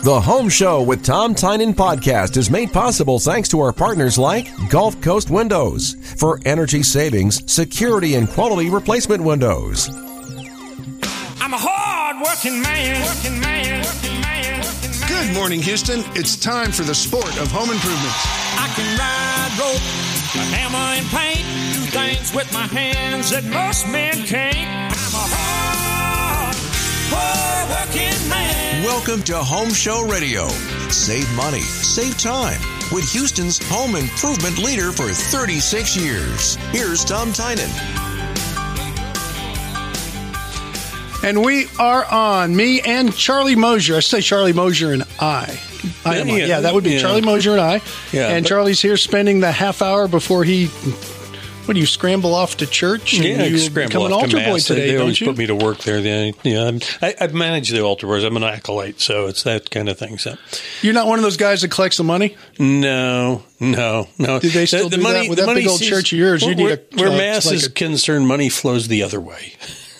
The Home Show with Tom Tynan podcast is made possible thanks to our partners like Gulf Coast Windows for energy savings, security, and quality replacement windows. I'm a hard-working man. Good morning, Houston. It's time for the sport of home improvement. I can ride rope, a hammer and paint, do things with my hands that most men can't. I'm a hard-working man. Welcome to Home Show Radio. Save money, save time with Houston's home improvement leader for 36 years. Here's Tom Tynan. And we are on, me and Charlie Mosier. I say Charlie Mosier and I. Yeah, that would be Charlie Mosier and I. Yeah, and Charlie's here spending the half hour before he... What do you scramble off to church? And yeah, you scramble become off an altar to mass. boy today, they don't always you? put me to work there. I've managed the altar boys. I'm an acolyte, so it's that kind of thing. So you're not one of those guys that collects the money? No. Do they still do that with that big old church of yours? You need where mass is concerned, money flows the other way.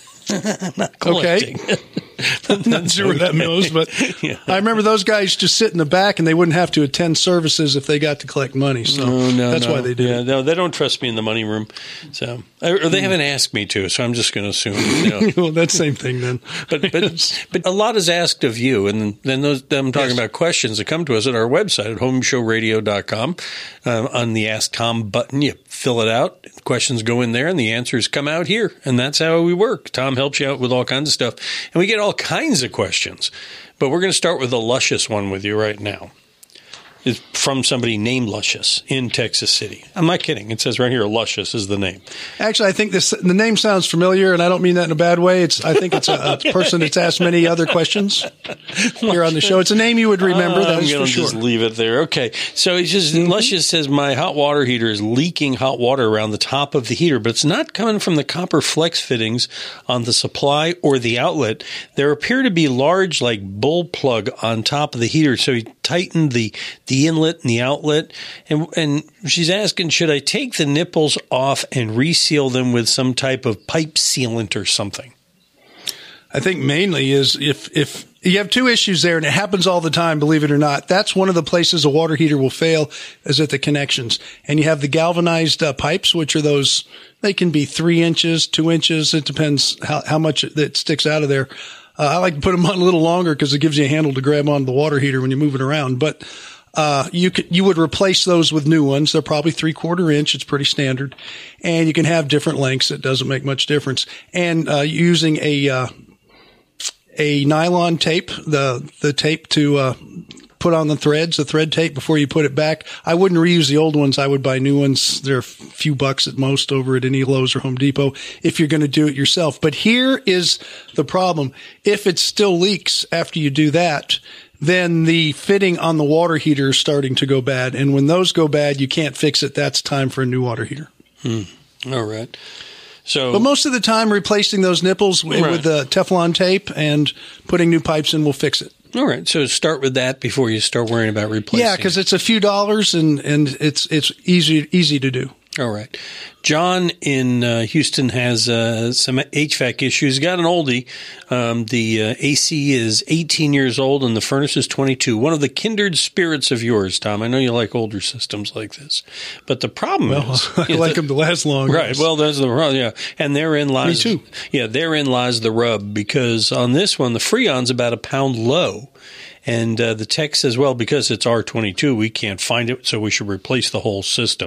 Not collecting. Okay. I'm not sure where that goes, but yeah. I remember those guys just sit in the back and they wouldn't have to attend services if they got to collect money. So that's why they do. Yeah, no, they don't trust me in the money room. So, or they haven't asked me to, so I'm just going to assume. Well, that's the same thing then. But a lot is asked of you, and then I'm talking about questions that come to us at our website at homeshowradio.com. On the Ask Tom button, you fill it out. Questions go in there, and the answers come out here, and that's how we work. Tom helps you out with all kinds of stuff, and we get all kinds of questions. But we're going to start with a luscious one with you right now. It's from somebody named Luscious in Texas City. I'm not kidding. It says right here, Luscious is the name. Actually, I think the name sounds familiar, and I don't mean that in a bad way. I think it's a person that's asked many other questions here on the show. It's a name you would remember, that is for sure. I'm going to just leave it there. Okay. So he says, Luscious says, my hot water heater is leaking hot water around the top of the heater, but it's not coming from the copper flex fittings on the supply or the outlet. There appear to be large, like, bull plug on top of the heater. So he tightened the inlet and the outlet, and she's asking, should I take the nipples off and reseal them with some type of pipe sealant or something? I think mainly is if you have two issues there, and it happens all the time, believe it or not. That's one of the places a water heater will fail, is at the connections. And you have the galvanized pipes, which are those, they can be 3 inches, 2 inches. It depends how much it sticks out of there. I like to put them on a little longer because it gives you a handle to grab onto the water heater when you move it around. But you would replace those with new ones. They're probably 3/4 inch. It's pretty standard. And you can have different lengths. It doesn't make much difference. And using a nylon tape, the tape to put on the thread tape before you put it back. I wouldn't reuse the old ones. I would buy new ones. They're a few bucks at most over at any Lowe's or Home Depot if you're going to do it yourself. But here is the problem. If it still leaks after you do that, then the fitting on the water heater is starting to go bad. And when those go bad, you can't fix it. That's time for a new water heater. All right. But most of the time, replacing those nipples with the Teflon tape and putting new pipes in will fix it. All right. So start with that before you start worrying about replacing. Yeah, because it's a few dollars and it's easy to do. All right. John in Houston has some HVAC issues. Got an oldie. The AC is 18 years old and the furnace is 22. One of the kindred spirits of yours, Tom. I know you like older systems like this. But the problem is... I like them to last long. Right. Well, that's the problem. Yeah. And therein lies... Me too. Yeah, therein lies the rub, because on this one, the Freon's about a pound low. And the tech says, well, because it's R22, we can't find it, so we should replace the whole system.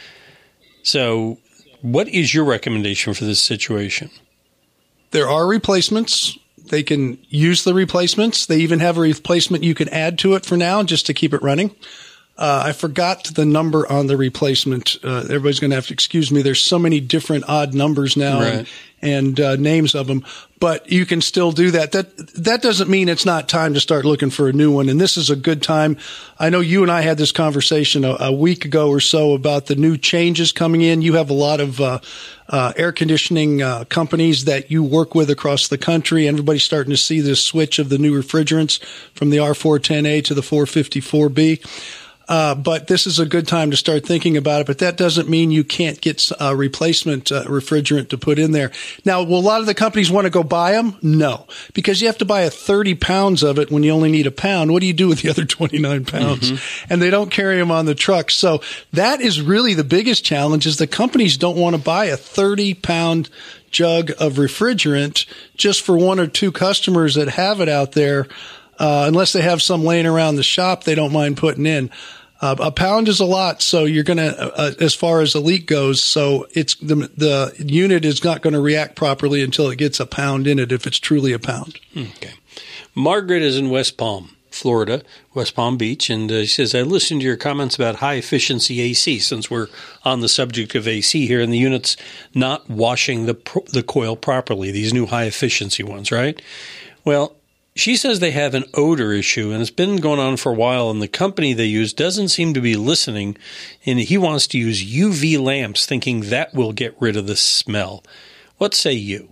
So what is your recommendation for this situation? There are replacements. They can use the replacements. They even have a replacement you can add to it for now just to keep it running. I forgot the number on the replacement. Everybody's going to have to excuse me. There's so many different odd numbers now. Right. And names of them, but you can still do that. That doesn't mean it's not time to start looking for a new one. And this is a good time. I know you and I had this conversation a week ago or so about the new changes coming in. You have a lot of air conditioning companies that you work with across the country. Everybody's starting to see this switch of the new refrigerants from the R410A to the 454B. But this is a good time to start thinking about it. But that doesn't mean you can't get a replacement refrigerant to put in there. Now, will a lot of the companies want to go buy them? No, because you have to buy 30 pounds of it when you only need a pound. What do you do with the other 29 pounds? And they don't carry them on the truck. So that is really the biggest challenge, is the companies don't want to buy a 30-pound jug of refrigerant just for one or two customers that have it out there. Unless they have some laying around the shop, they don't mind putting in. A pound is a lot, so you're going to, as far as the leak goes, so it's the unit is not going to react properly until it gets a pound in it, if it's truly a pound. Okay. Margaret is in West Palm, Florida, West Palm Beach, and she says, I listened to your comments about high-efficiency AC, since we're on the subject of AC here, and the unit's not washing the coil properly, these new high-efficiency ones, right? Well, she says they have an odor issue, and it's been going on for a while, and the company they use doesn't seem to be listening, and he wants to use UV lamps, thinking that will get rid of the smell. What say you?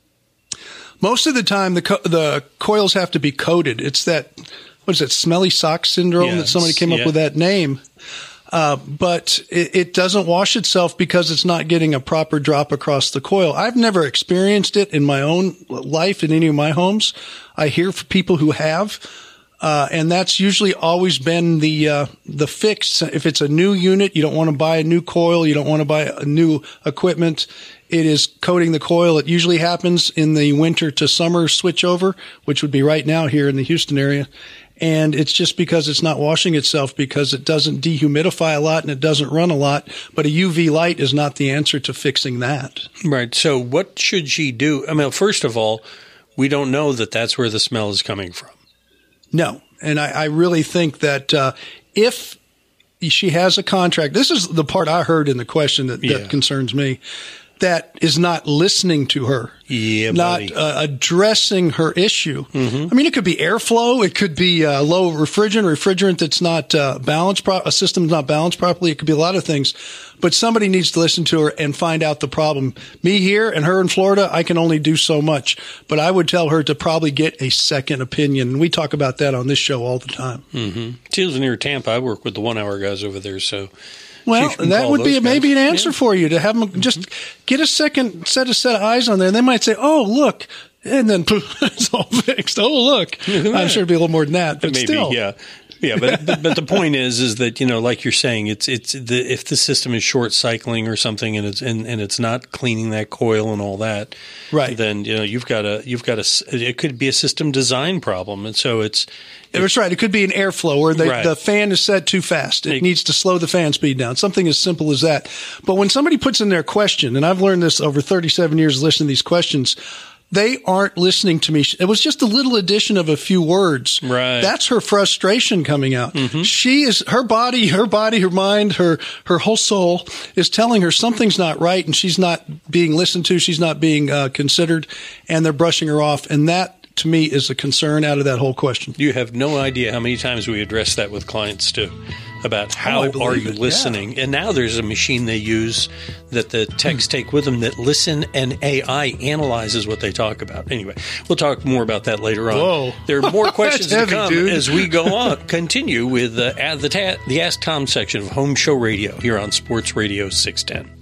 Most of the time, the coils have to be coated. It's that, what is it, smelly sock syndrome that somebody came up with that name. But it doesn't wash itself because it's not getting a proper drop across the coil. I've never experienced it in my own life in any of my homes. I hear from people who have, and that's usually always been the fix. If it's a new unit, you don't want to buy a new coil, you don't want to buy a new equipment. It is coating the coil. It usually happens in the winter to summer switchover, which would be right now here in the Houston area. And it's just because it's not washing itself, because it doesn't dehumidify a lot and it doesn't run a lot. But a UV light is not the answer to fixing that. Right. So what should she do? I mean, first of all, we don't know that that's where the smell is coming from. No. And I really think that if she has a contract, this is the part I heard in the question that concerns me, that is not listening to her, not addressing her issue. I mean, it could be airflow. It could be low refrigerant that's not balanced, a system's not balanced properly. It could be a lot of things. But somebody needs to listen to her and find out the problem. Me here and her in Florida, I can only do so much. But I would tell her to probably get a second opinion. And we talk about that on this show all the time. She lives near Tampa. I work with the 1 Hour guys over there, so... Well, that would be maybe an answer for you, to have them just get a second set of eyes on there. And they might say, oh, look, and then poof, it's all fixed. Oh, look. I'm sure it'd be a little more than that, but maybe, still. Yeah, but the point is that, you know, like you're saying, if the system is short cycling or something and it's not cleaning that coil and all that, right? Then, you know, you've got it could be a system design problem, and so that's right. It could be an airflow where the fan is set too fast. It needs to slow the fan speed down. Something as simple as that. But when somebody puts in their question, and I've learned this over 37 years listening to these questions, they aren't listening to me. It was just a little addition of a few words. Right. That's her frustration coming out. She is, her body, her mind, her whole soul is telling her something's not right, and she's not being listened to. She's not being considered, and they're brushing her off. And that, to me, is a concern out of that whole question. You have no idea how many times we address that with clients too, about how are you listening. Yeah. And now there's a machine they use that the techs take with them that listen, and AI analyzes what they talk about. Anyway, we'll talk more about that later on. Whoa. There are more questions to heavy, come dude. as we go on. Continue with the Ask Tom section of Home Show Radio here on Sports Radio 610.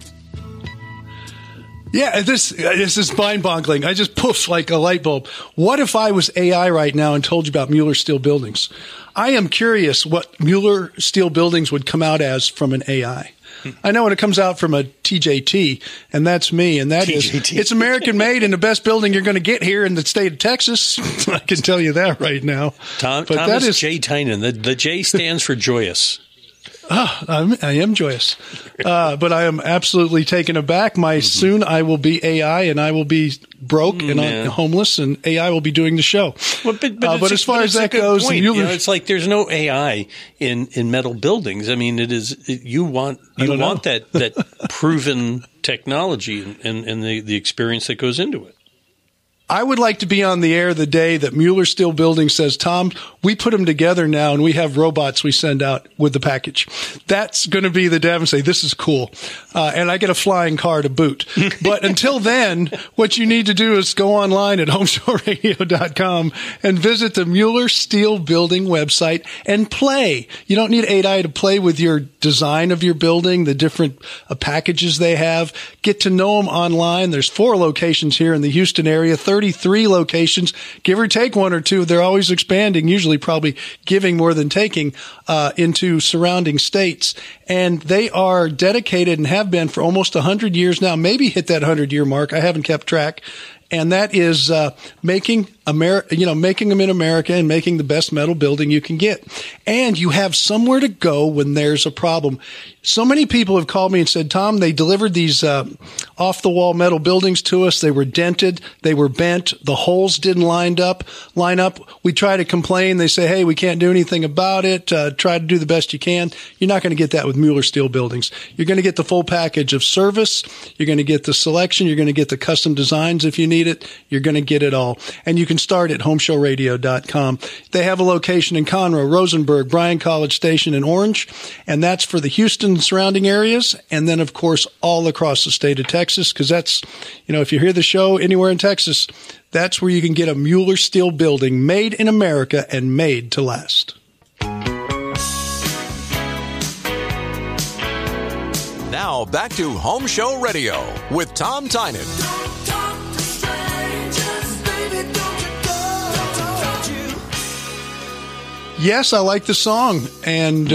Yeah, this is mind-boggling. I just poofed like a light bulb. What if I was AI right now and told you about Mueller Steel Buildings? I am curious what Mueller Steel Buildings would come out as from an AI. I know when it comes out from a TJT, and that's me, and that TJT. It's American-made and the best building you're going to get here in the state of Texas. I can tell you that right now. Thomas J. Tynan. The J stands for joyous. I am joyous, but I am absolutely taken aback. Soon I will be AI, and I will be broke and homeless, and AI will be doing the show. Well, but as far as that goes, it's like there's no AI in metal buildings. I mean, you want that proven technology and the experience that goes into it. I would like to be on the air the day that Mueller Steel Building says, Tom, we put them together now and we have robots we send out with the package. That's going to be the day and say, this is cool. And I get a flying car to boot. But until then, what you need to do is go online at homeshowradio.com and visit the Mueller Steel Building website and play. You don't need 8i to play with your design of your building, the different packages they have. Get to know them online. There's 4 locations here in the Houston area, 33 locations, give or take 1 or 2. They're always expanding, usually probably giving more than taking into surrounding states. And they are dedicated and have been for almost 100 years now, maybe hit that 100-year mark. I haven't kept track. And that is making them in America and making the best metal building you can get. And you have somewhere to go when there's a problem. So many people have called me and said, Tom, they delivered these off-the-wall metal buildings to us. They were dented. They were bent. The holes didn't line up. We try to complain. They say, hey, we can't do anything about it. Try to do the best you can. You're not going to get that with Mueller Steel Buildings. You're going to get the full package of service. You're going to get the selection. You're going to get the custom designs if you need it. You're going to get it all. And you can start at homeshowradio.com. They have a location in Conroe, Rosenberg, Bryan College Station, and Orange. And that's for the Houston and surrounding areas. And then, of course, all across the state of Texas, because that's, if you hear the show anywhere in Texas, that's where you can get a Mueller Steel Building made in America and made to last. Now back to Home Show Radio with Tom Tynan. Yes, I like the song. And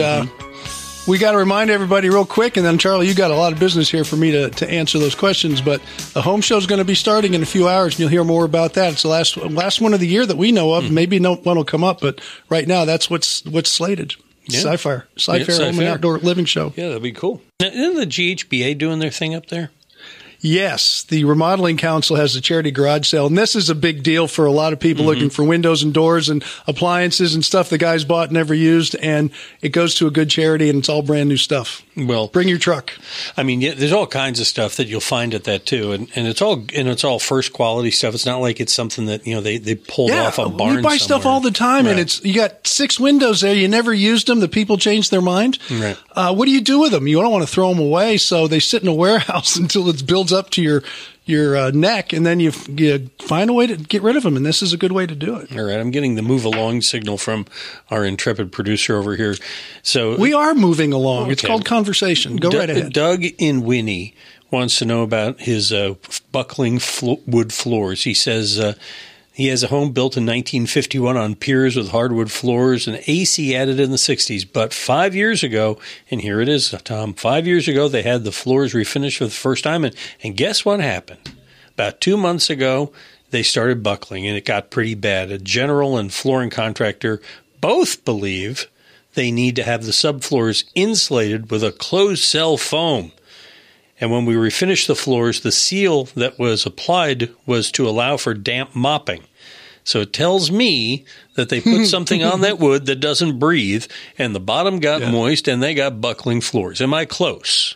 we got to remind everybody real quick, and then, Charlie, you got a lot of business here for me to answer those questions. But the home show is going to be starting in a few hours, and you'll hear more about that. It's the last one of the year that we know of. Maybe one will come up, but right now that's what's slated. Yeah. Sci-Fi Home and Outdoor Living Show. Yeah, that'd be cool. Now, isn't the GHBA doing their thing up there? Yes, the Remodeling Council has a charity garage sale, and this is a big deal for a lot of people looking for windows and doors and appliances and stuff the guys bought and never used, and it goes to a good charity, and it's all brand new stuff. Well, bring your truck. I mean, there's all kinds of stuff that you'll find at that too, and it's all first quality stuff. It's not like it's something that they pulled off a barn. We buy stuff all the time, right. And you got 6 windows there. You never used them. The people changed their mind. Right. What do you do with them? You don't want to throw them away, so they sit in a warehouse until it's built up to your neck, and then you find a way to get rid of them, and this is a good way to do it. All right, I'm getting the move along signal from our intrepid producer over here. So we are moving along. Okay. It's called conversation. Go right ahead. Doug in Winnie wants to know about his buckling wood floors. He says he has a home built in 1951 on piers with hardwood floors and AC added in the 60s. But 5 years ago, and here it is, Tom, 5 years ago, they had the floors refinished for the first time. And guess what happened? About 2 months ago, they started buckling, and it got pretty bad. A general and flooring contractor both believe they need to have the subfloors insulated with a closed-cell foam. And when we refinished the floors, the seal that was applied was to allow for damp mopping. So it tells me that they put something on that wood that doesn't breathe, and the bottom got moist, and they got buckling floors. Am I close?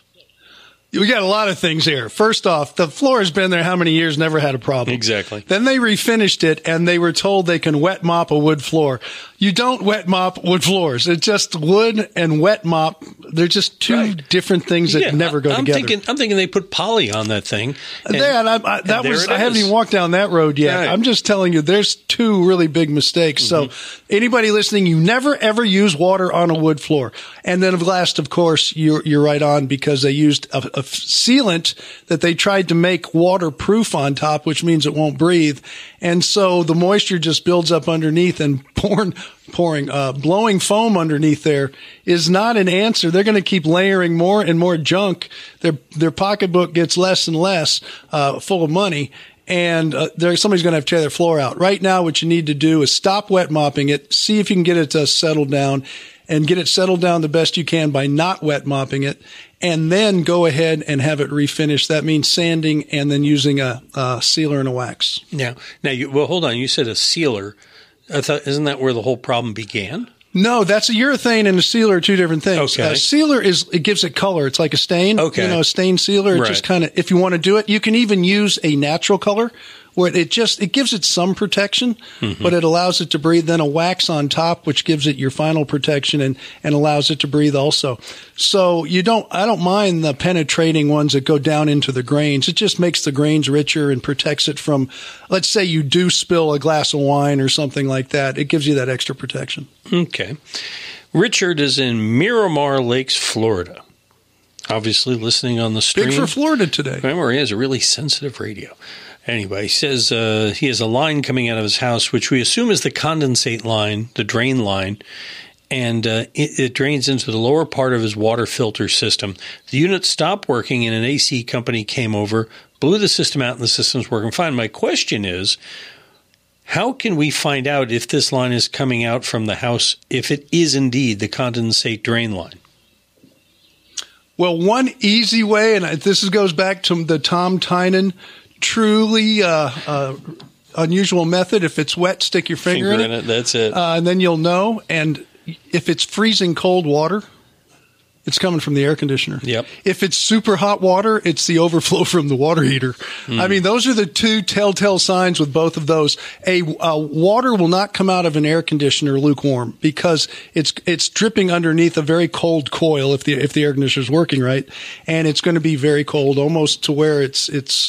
We got a lot of things here. First off, the floor has been there how many years, never had a problem. Exactly. Then they refinished it, and they were told they can wet mop a wood floor. You don't wet mop wood floors. It's just wood and wet mop. They're just two different things that never go together. I'm thinking they put poly on that thing. I haven't even walked down that road yet. Right. I'm just telling you, there's 2 really big mistakes. So anybody listening, you never, ever use water on a wood floor. And then last, of course, you're right on, because they used a sealant that they tried to make waterproof on top, which means it won't breathe. And so the moisture just builds up underneath, and blowing foam underneath there is not an answer. They're going to keep layering more and more junk. Their pocketbook gets less and less full of money, and somebody's going to have to tear their floor out. Right now, what you need to do is stop wet mopping it, see if you can get it to settle down, and get it settled down the best you can by not wet mopping it, and then go ahead and have it refinished. That means sanding and then using a sealer and a wax. Now, hold on. You said a sealer. Isn't that where the whole problem began? No, that's a urethane and a sealer are 2 different things. Okay. A sealer it gives it color. It's like a stain. Okay. A stain sealer. Right. Just kind of, if you want to do it, you can even use a natural color, where it gives it some protection, but it allows it to breathe. Then a wax on top, which gives it your final protection and allows it to breathe also. So I don't mind the penetrating ones that go down into the grains. It just makes the grains richer and protects it from, let's say you do spill a glass of wine or something like that. It gives you that extra protection. Okay. Richard is in Miramar Lakes, Florida. Obviously listening on the stream. Big for Florida today. Remember, he has a really sensitive radio. Anyway, he says he has a line coming out of his house, which we assume is the condensate line, the drain line, and it drains into the lower part of his water filter system. The unit stopped working and an AC company came over, blew the system out, and the system's working fine. My question is, how can we find out if this line is coming out from the house, if it is indeed the condensate drain line? Well, one easy way, and this goes back to the Tom Tynan truly unusual method. If it's wet, stick your finger in it. That's it. And then you'll know. And if it's freezing cold water, it's coming from the air conditioner. Yep. If it's super hot water, it's the overflow from the water heater. I mean, those are the two telltale signs with both of those. Water will not come out of an air conditioner lukewarm because it's dripping underneath a very cold coil if the air conditioner is working right, and it's going to be very cold, almost to where it's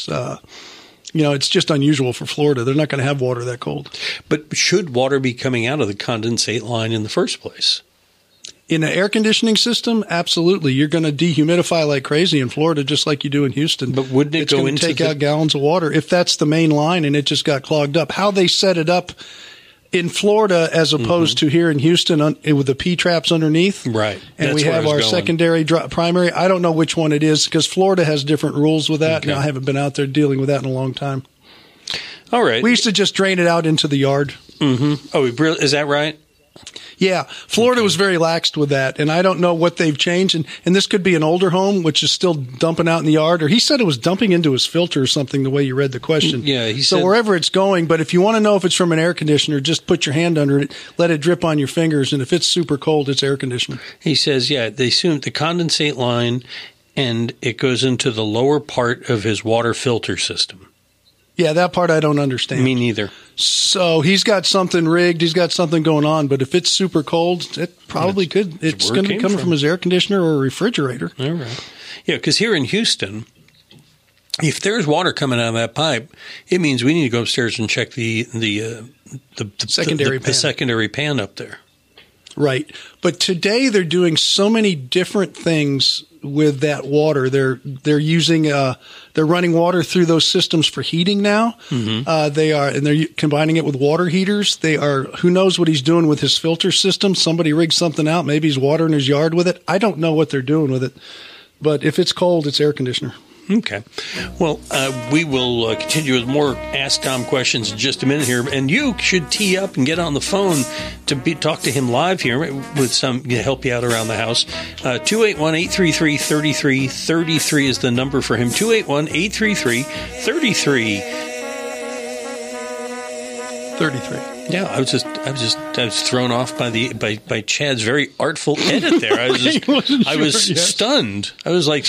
just unusual for Florida. They're not going to have water that cold. But should water be coming out of the condensate line in the first place? In an air conditioning system, absolutely. You're going to dehumidify like crazy in Florida, just like you do in Houston. But wouldn't it go into take out gallons of water if that's the main line and it just got clogged up? How they set it up in Florida as opposed to here in Houston with the P-traps underneath. Right. And that's we have our secondary primary. I don't know which one it is because Florida has different rules with that. Okay. And I haven't been out there dealing with that in a long time. All right. We used to just drain it out into the yard. Mm-hmm. Oh, is that right? Yeah, Florida was very laxed with that, and I don't know what they've changed. And this could be an older home, which is still dumping out in the yard, or he said it was dumping into his filter or something, the way you read the question. Yeah, he said. So wherever it's going, but if you want to know if it's from an air conditioner, just put your hand under it, let it drip on your fingers, and if it's super cold, it's air conditioner. He says, yeah, they assume the condensate line, and it goes into the lower part of his water filter system. Yeah, that part I don't understand. Me neither. So he's got something rigged. He's got something going on. But if it's super cold, it probably could. It's going to be coming from his air conditioner or a refrigerator. All right. Yeah, because here in Houston, if there's water coming out of that pipe, it means we need to go upstairs and check the secondary pan up there. Right. But today they're doing so many different things with that water. They're using they're running water through those systems for heating now. Mm-hmm. They're combining it with water heaters. Who knows what he's doing with his filter system? Somebody rigged something out. Maybe he's watering his yard with it. I don't know what they're doing with it. But if it's cold, it's air conditioner. Okay. Well, we will continue with more Ask Tom questions in just a minute here. And you should tee up and get on the phone to talk to him live here with help you out around the house. 281-833-3333 is the number for him. 281-833-3333. Yeah, I was thrown off by Chad's very artful edit there. I was stunned. I was like,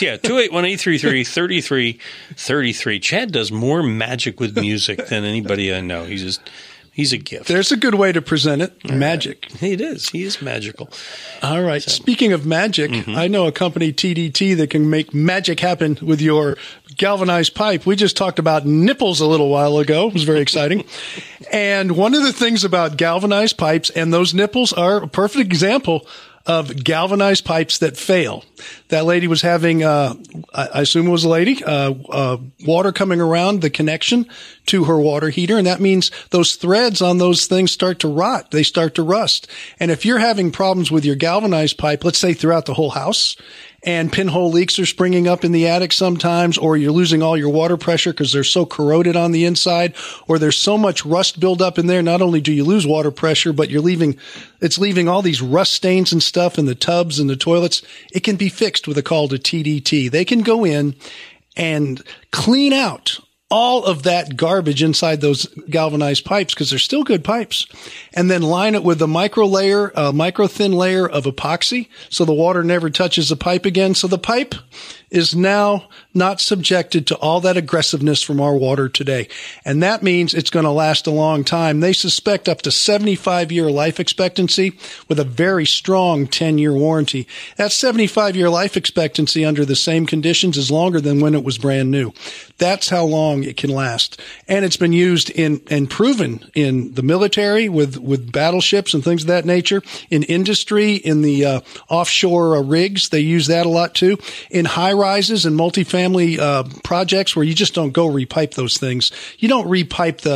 281-833-3333. Chad does more magic with music than anybody I know. He's a gift. There's a good way to present it. Magic. It is. He is magical. All right. So, speaking of magic, I know a company, TDT, that can make magic happen with your galvanized pipe. We just talked about nipples a little while ago. It was very exciting. And one of the things about galvanized pipes, and those nipples are a perfect example of galvanized pipes that fail. That lady was having, I assume it was a lady, water coming around the connection to her water heater. And that means those threads on those things start to rot. They start to rust. And if you're having problems with your galvanized pipe, let's say throughout the whole house, and pinhole leaks are springing up in the attic sometimes, or you're losing all your water pressure because they're so corroded on the inside, or there's so much rust buildup in there. Not only do you lose water pressure, but it's leaving all these rust stains and stuff in the tubs and the toilets. It can be fixed with a call to TDT. They can go in and clean out all of that garbage inside those galvanized pipes, because they're still good pipes, and then line it with a micro thin layer of epoxy so the water never touches the pipe again. So the pipe is now not subjected to all that aggressiveness from our water today. And that means it's going to last a long time. They suspect up to 75-year life expectancy with a very strong 10-year warranty. That 75-year life expectancy under the same conditions is longer than when it was brand new. That's how long it can last. And it's been used and proven in the military with battleships and things of that nature, in industry, in the offshore rigs. They use that a lot too. In high rises and multifamily projects where you just don't go repipe those things. You don't repipe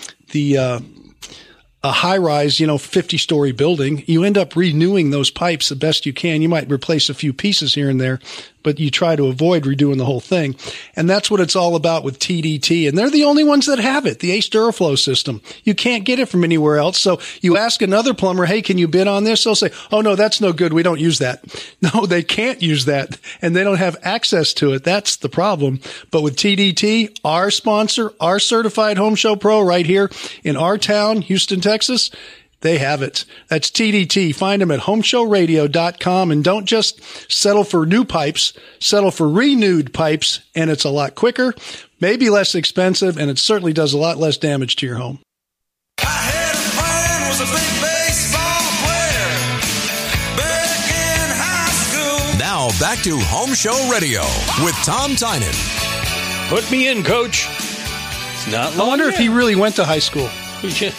a high rise, 50-story building. You end up renewing those pipes the best you can. You might replace a few pieces here and there, but you try to avoid redoing the whole thing. And that's what it's all about with TDT. And they're the only ones that have it, the Ace Duraflow system. You can't get it from anywhere else. So you ask another plumber, hey, can you bid on this? They'll say, oh, no, that's no good. We don't use that. No, they can't use that. And they don't have access to it. That's the problem. But with TDT, our sponsor, our certified home show pro right here in our town, Houston, Texas, they have it. That's TDT. Find them at homeshowradio.com, and don't just settle for new pipes, settle for renewed pipes, and it's a lot quicker, maybe less expensive, and it certainly does a lot less damage to your home. I had a friend was a big baseball player back in high school. Now back to Home Show Radio with Tom Tynan. Put me in, Coach. It's not long I wonder if he really went to high school. Pretty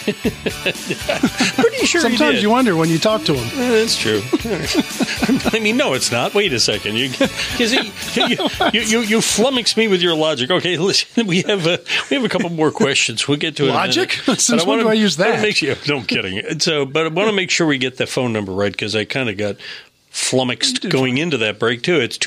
sure Sometimes he did. you wonder when you talk to him. That's true. I mean, no, it's not. Wait a second. You flummox me with your logic. Okay, listen. We have a couple more questions. We'll get to it. Logic? Since when do I use that? No, I'm kidding. But I want to make sure we get the phone number right, because I kind of got flummoxed going into that break too. It's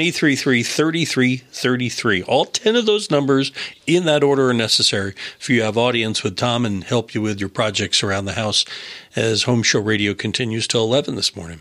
281-833-3333. All 10 of those numbers in that order are necessary if you have audience with Tom and help you with your projects around the house as Home Show Radio continues till 11 this morning.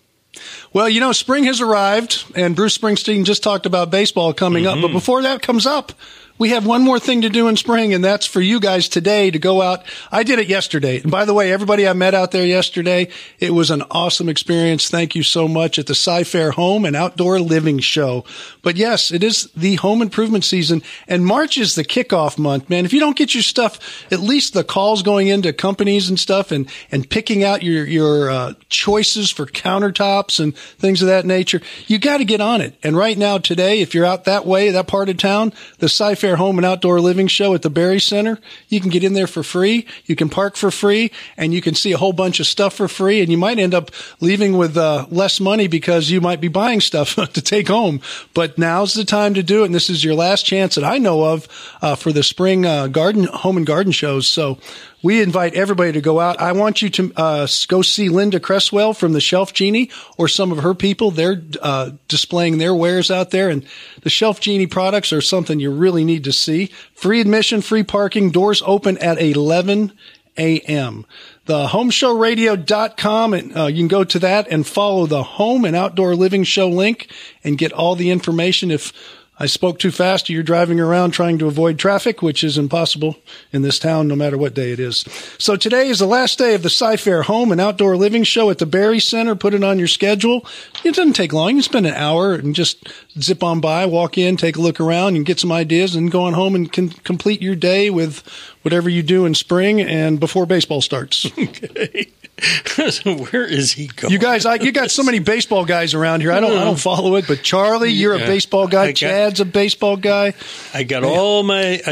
Well, spring has arrived, and Bruce Springsteen just talked about baseball coming up. But before that comes up, we have one more thing to do in spring, and that's for you guys today to go out. I did it yesterday. And by the way, everybody I met out there yesterday, it was an awesome experience. Thank you so much at the Sci-Fair Home and Outdoor Living Show. But yes, it is the home improvement season, and March is the kickoff month, man. If you don't get your stuff, at least the calls going into companies and stuff and picking out your choices for countertops and things of that nature, you got to get on it. And right now, today, if you're out that way, that part of town, the Sci-Fair Home and Outdoor Living Show at the Berry Center, you can get in there for free. You can park for free, and you can see a whole bunch of stuff for free. And you might end up leaving with less money because you might be buying stuff to take home. But now's the time to do it. And this is your last chance that I know of for the spring home and garden shows. So we invite everybody to go out. I want you to go see Linda Cresswell from the Shelf Genie, or some of her people. They're displaying their wares out there, and the Shelf Genie products are something you really need to see. Free admission, free parking, doors open at 11 a.m. The homeshowradio.com, and you can go to that and follow the Home and Outdoor Living Show link and get all the information. If I spoke too fast, you're driving around trying to avoid traffic, which is impossible in this town, no matter what day it is. So today is the last day of the Sci-Fair Home and Outdoor Living Show at the Berry Center. Put it on your schedule. It doesn't take long. You can spend an hour and just zip on by, walk in, take a look around, and get some ideas, and go on home and can complete your day with whatever you do in spring and before baseball starts. Okay. So where is he going? You guys, you got so many baseball guys around here. I don't follow it, but Charlie, you're a baseball guy. Chad's a baseball guy. I got all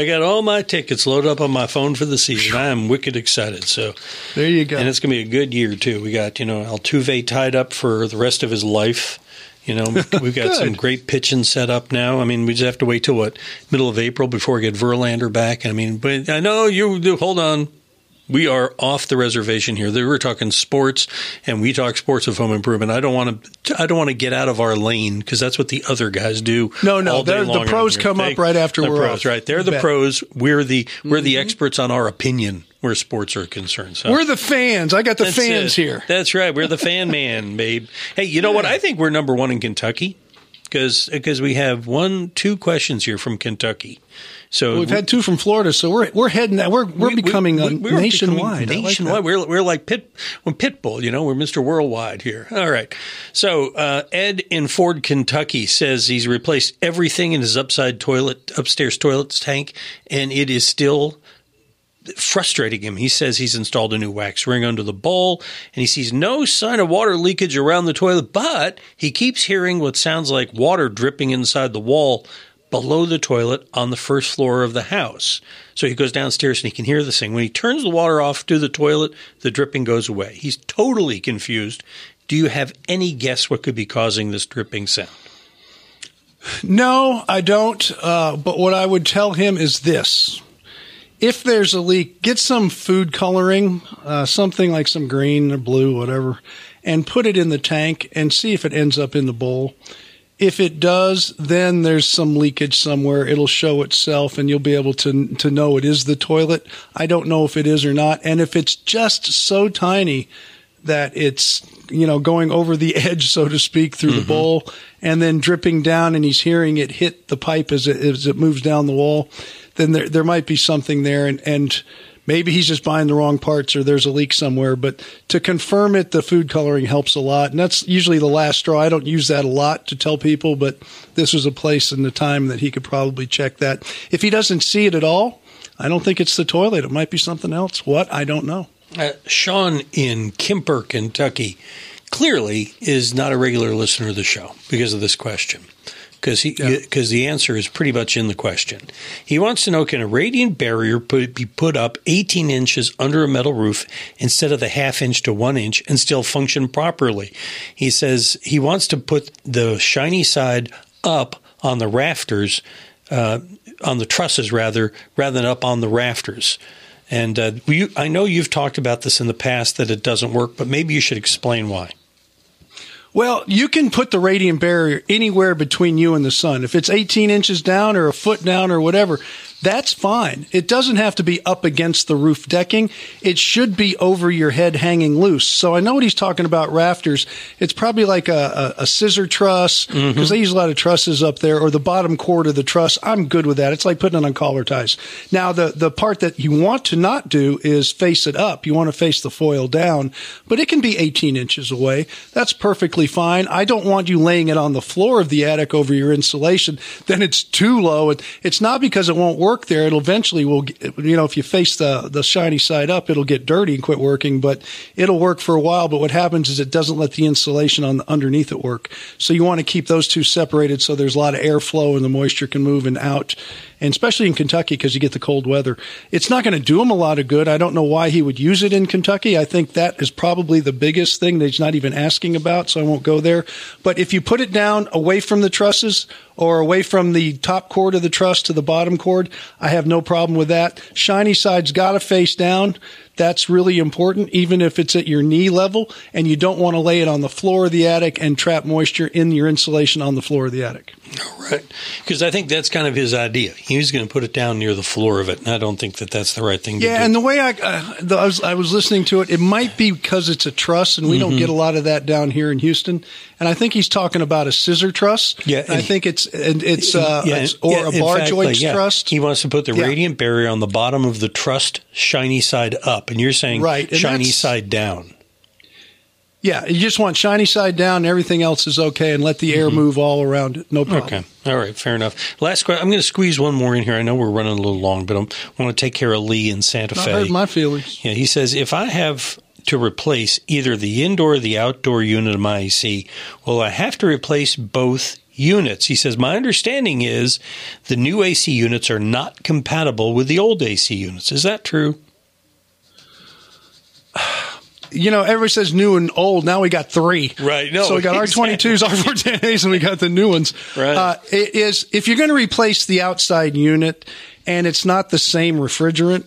my tickets loaded up on my phone for the season. I am wicked excited. So there you go. And it's going to be a good year too. We got, Altuve tied up for the rest of his life. We've got some great pitching set up now. I mean, we just have to wait till middle of April before we get Verlander back. I mean, but I know hold on. We are off the reservation here. We're talking sports, and we talk sports of home improvement. I don't want to get out of our lane, because that's what the other guys do. No, the pros come up right after we're pros, off. Right? They're the pros. We're the experts on our opinion where sports are concerned. So we're the fans. I got the fans here. That's right. We're the fan man, babe. Hey, you know what? I think we're number one in Kentucky, because we have 2 questions here from Kentucky. So we've had 2 from Florida, so we're heading that. We're becoming nationwide. Nationwide. Like we're like Pitbull, we're Mr. Worldwide here. All right. So Ed in Ford, Kentucky says he's replaced everything in his upstairs toilet tank, and it is still frustrating him. He says he's installed a new wax ring under the bowl, and he sees no sign of water leakage around the toilet, but he keeps hearing what sounds like water dripping inside the wall below the toilet on the first floor of the house. So he goes downstairs and he can hear this thing. When he turns the water off to the toilet, the dripping goes away. He's totally confused. Do you have any guess what could be causing this dripping sound? No, I don't. But what I would tell him is this. If there's a leak, get some food coloring, something like some green or blue, whatever, and put it in the tank and see if it ends up in the bowl. If it does, then there's some leakage somewhere. It'll show itself, and you'll be able to know it is the toilet. I don't know if it is or not. And if it's just so tiny that it's, going over the edge, so to speak, through the bowl and then dripping down, and he's hearing it hit the pipe as it moves down the wall, then there might be something there. And maybe he's just buying the wrong parts or there's a leak somewhere. But to confirm it, the food coloring helps a lot. And that's usually the last straw. I don't use that a lot to tell people, but this was a place and the time that he could probably check that. If he doesn't see it at all, I don't think it's the toilet. It might be something else. What? I don't know. Sean in Kemper, Kentucky, clearly is not a regular listener of the show because of this question. Because the answer is pretty much in the question. He wants to know, can a radiant barrier be put up 18 inches under a metal roof instead of the half-inch to 1 inch and still function properly? He says he wants to put the shiny side up on the rafters, on the trusses rather than up on the rafters. And I know you've talked about this in the past that it doesn't work, but maybe you should explain why. Well, you can put the radiant barrier anywhere between you and the sun. If it's 18 inches down or a foot down or whatever, that's fine. It doesn't have to be up against the roof decking. It should be over your head hanging loose. So I know what he's talking about, rafters. It's probably like a scissor truss, because they use a lot of trusses up there, or the bottom cord of the truss. I'm good with that. It's like putting it on collar ties. Now, the part that you want to not do is face it up. You want to face the foil down, but it can be 18 inches away. That's perfectly fine. I don't want you laying it on the floor of the attic over your insulation. Then it's too low. It's not because it won't work there. It'll eventually if you face the shiny side up, it'll get dirty and quit working, but it'll work for a while. But what happens is it doesn't let the insulation underneath it work. So you want to keep those two separated so there's a lot of airflow and the moisture can move and out. And especially in Kentucky, because you get the cold weather. It's not going to do him a lot of good. I don't know why he would use it in Kentucky. I think that is probably the biggest thing that he's not even asking about, so I won't go there. But if you put it down away from the trusses or away from the top cord of the truss to the bottom cord, I have no problem with that. Shiny side's got to face down. That's really important, even if it's at your knee level, and you don't want to lay it on the floor of the attic and trap moisture in your insulation on the floor of the attic. All right. Because I think that's kind of his idea. He was going to put it down near the floor of it, and I don't think that's the right thing to do. Yeah, and the way I was listening to it, it might be because it's a truss, and we don't get a lot of that down here in Houston. And I think he's talking about a scissor truss. Yeah, I think it's a bar joint truss. He wants to put the radiant barrier on the bottom of the trussed shiny side up, and you're saying shiny side down. Yeah, you just want shiny side down and everything else is okay, and let the air move all around it. No problem. Okay. All right. Fair enough. Last question. I'm going to squeeze one more in here. I know we're running a little long, but I want to take care of Lee in Santa Fe. I hurt my feelings. Yeah, he says, if I have to replace either the indoor or the outdoor unit of my AC, will I have to replace both units? He says, my understanding is the new AC units are not compatible with the old AC units. Is that true? Everybody says new and old. Now we got three. Right. No, so we got R22s, R410As, and we got the new ones. Right. If you're going to replace the outside unit and it's not the same refrigerant,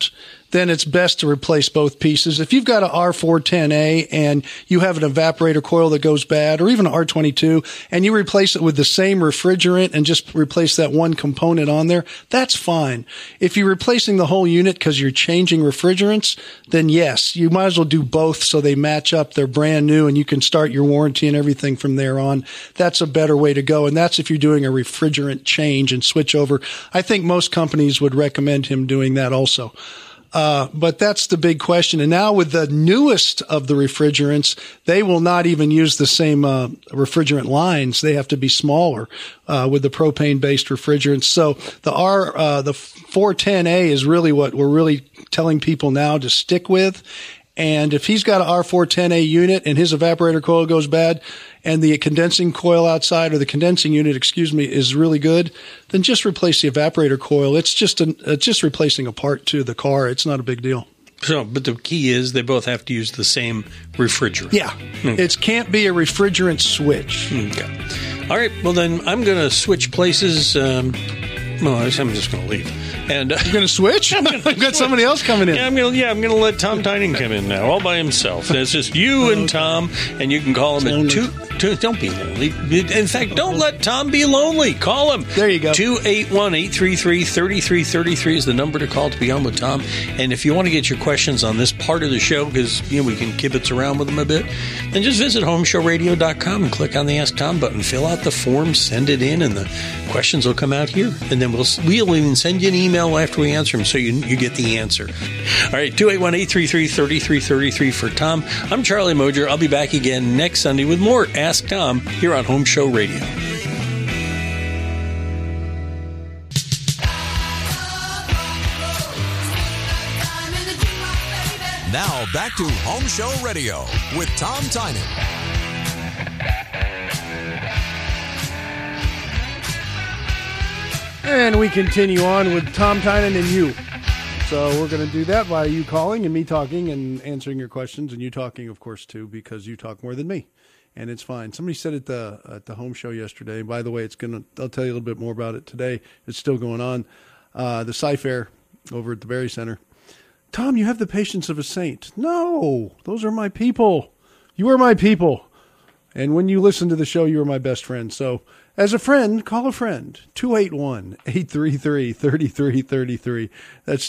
then it's best to replace both pieces. If you've got an R410A and you have an evaporator coil that goes bad, or even an R22, and you replace it with the same refrigerant and just replace that one component on there, that's fine. If you're replacing the whole unit because you're changing refrigerants, then yes, you might as well do both so they match up. They're brand new and you can start your warranty and everything from there on. That's a better way to go. And that's if you're doing a refrigerant change and switch over. I think most companies would recommend him doing that also. But that's the big question. And now with the newest of the refrigerants, they will not even use the same refrigerant lines. They have to be smaller with the propane-based refrigerants. So the 410A is really what we're really telling people now to stick with. And if he's got an R410A unit and his evaporator coil goes bad and the condensing coil outside, or the condensing unit, is really good, then just replace the evaporator coil. It's just replacing a part to the car. It's not a big deal. So, but the key is they both have to use the same refrigerant. Yeah. It can't be a refrigerant switch. Okay. All right. Well, then I'm going to switch places. I'm just going to leave. And you're going to switch? I've got somebody else coming in. Yeah, I'm going to let Tom Tynan come in now, all by himself. It's just you and Tom, and you can call him at don't be lonely. In fact, don't let Tom be lonely. Call him. There you go. 281-833-3333 is the number to call to be on with Tom. And if you want to get your questions on this part of the show, because we can kibitz around with them a bit, then just visit homeshowradio.com and click on the Ask Tom button. Fill out the form, send it in, and the questions will come out here. And then we'll even send you an email after we answer them so you get the answer. All right, 281-833-3333 for Tom. I'm Charlie Moger. I'll be back again next Sunday with more Ask Tom here on Home Show Radio. Now back to Home Show Radio with Tom Tynan. And we continue on with Tom Tynan and you. So we're going to do that by you calling and me talking and answering your questions, and you talking, of course, too, because you talk more than me, and it's fine. Somebody said at the home show yesterday. By the way, I'll tell you a little bit more about it today. It's still going on. The Sci-Fair over at the Berry Center. Tom, you have the patience of a saint. No, those are my people. You are my people. And when you listen to the show, you are my best friend. So as a friend, call a friend. 281-833-3333. That's